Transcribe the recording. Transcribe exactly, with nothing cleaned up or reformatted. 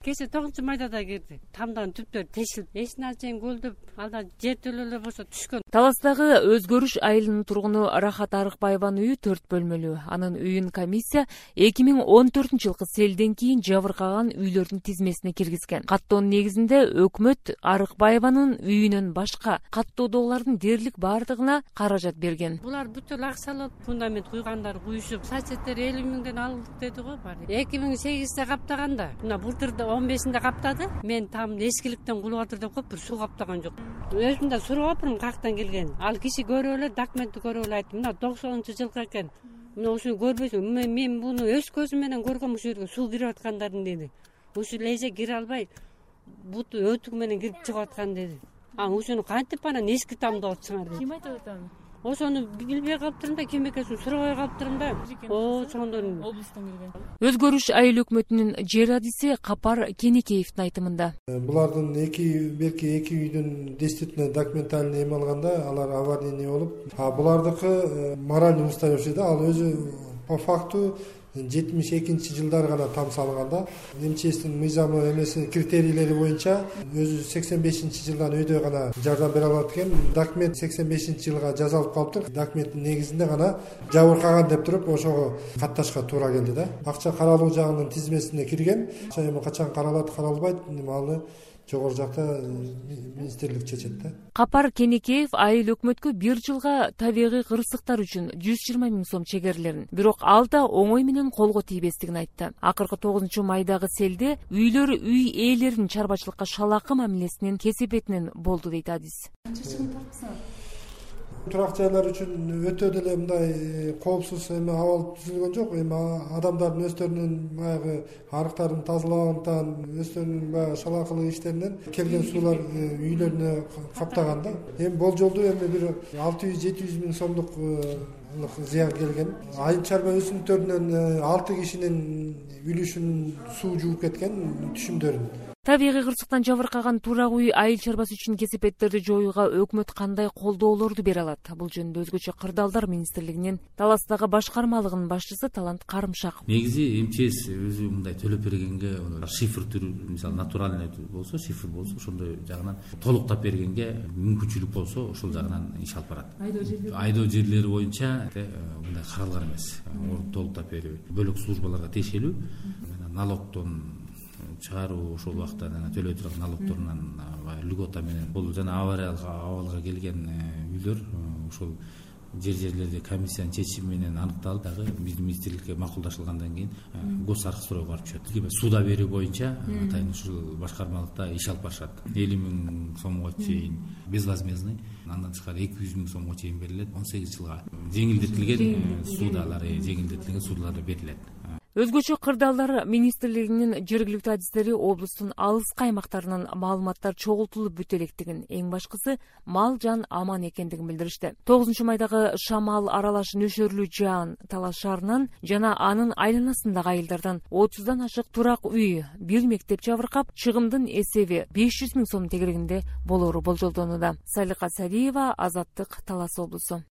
кеше тогузунчу майда да кирди. Тамдан түптөр тешилип, эч нерсени көлдөп, алда жертөлөлөр болсо түшкөн. Таластагы Өзгөрүш айылынын тургуну Рахат Арыкбаеванын үйү төрт бөлмөлүү. Анын үйүн комиссия эки миң он төртүнчү жылкы селден кийин жабыркаган үйлөрдүн тизмесине киргизген. Каттоонун негизинде өкмөт Арыкбаеванын үйүнөн башка каттоодогулардын дээрлик бардыгына каражат берген. Булар бүтүн акчалап фундамент куйгандар куюшуп, сачеттер элүү миңден алдык деди го бар. эки миң сегизде каптаганда, мына былтырда он бешинде каптады. Мен там эскиликтен кулуп атыр деп коюп, бир суу каптаган жок. Өзүм да сурап атырмын каяктан келген. Ал киши көрүп эле документти көрүп эле айтты. Мына токсонунчу жылкы экен. Мына ушуну көрбөйсүң. Мен, мен буну өз көзүм менен көргөм, ушул жерге суу кирип аткандарын деди. Ушул эже кире албай, буту өтүк менен кирип чыгып аткан деди. А ушуну кантип анан эски тамды отсуңар деди. Ким айтып атам? Ошону билбей калыптырмын да, ким экенин сурабай калыптырмын да. О, сондон облустан келген. Өзгөрүш айыл өкмөтүнүн жер адиси Капар Кенекеевдин айтымында. Булардын эки белки эки үйдүн действительно документальный эме алганда алар аварийный болуп, а булардыкы моральный устойчивый да, ал өзү по факту жетимиш экинчи жылдары гана там салган да. МЧСтин мыйзамы эмеси критерийлери боюнча өзү сексен бешинчи жылдан өйдө гана жардам бере алат экен. Документ сексен бешинчи жылга жазалып калыптыр. Документтин негизинде гана жабыркаган деп туруп ошого катташка туура келди да. Акча каралуу жагынын тизмесине кирген. Акча эми качан каралат, каралбайт, аны жогору жакта министрлик чечет да. Капар Кенекеев айыл өкмөткө бир жылга табигый кырсыктар үчүн жүз жыйырма миң сом чегерилерин, бирок ал да оңой менен колго тийбестигин айтты. Акыркы тогузунчу майдагы селде үйлөр үй ээлеринин чарбачылыкка шалакы мамилесинин кесепетинен болду дейт адис. Турак жайлар үчүн өтө деле мындай коопсуз эме абал түзүлгөн жок. Эми адамдардын өздөрүнүн баягы арыктарын тазалагандыктан, өздөрүнүн баягы шалакылык иштеринен келген суулар үйлөрүнө каптаган да. Эми болжолдуу эми бир алты жүз жети жүз миң сомдук зыян келген. Айыл чарба өсүмдүктөрүнөн алты кишинин үлүшүн суу жууп кеткен түшүмдөрүн. Табигый кырсыктан жабыркаган турак үй айыл чарбасы үчүн кесепеттерди жоюуга өкмөт кандай колдоолорду бере алат? Бул жөнүндө Өзгөчө кырдаалдар министрлигинин Таластагы башкармалыгынын башчысы Талант Карымшаков. Негизи МЧС өзү мындай төлөп бергенге, шифр түрү, мисалы натуральный болсо, шифр болсо, ошондой жагынан толуктап бергенге мүмкүнчүлүк болсо, ошол жагынан иш алып барат. Айдоо жерлери боюнча мындай каралган эмес. Толуктап берип, бөлөк службаларга тиешелүү, налогдон чыгаруу, ошол убакта төлөй турган налогторунан льгота менен бул жана авариялык абалга келген үйлөр ошол жер жерлерде комиссиянын чечими менен аныкталып, дагы биздин министрликке макулдашылгандан кийин гос архстройго барып түшөт. Суда берүү боюнча атайын ушул башкармалыкта иш алып барышат. элүү миң сомго чейин безвозмездный, андан тышкары эки жүз миң сомго чейин берилет. он сегиз жылга жеңилдетилген судалары, жеңилдетилген судалар берилет. Өзгөчө кырдаалдар министрлигинин жергиликтүү адистери облустун алыскы аймактарынан маалыматтар чогултулуп бүтө электигин, эң башкысы мал жан аман экендигин билдиришти. тогузунчу майдагы шамал аралаш нөшөрлүү жаан Талас шаарынан жана анын айланасындагы айылдардан отуздан ашык турак үй, бир мектеп жабыркап, чыгымдын эсеби беш жүз миң сом тегерегинде болору болжолдонууда. Салика Сариева, Азаттык, Талас облусу.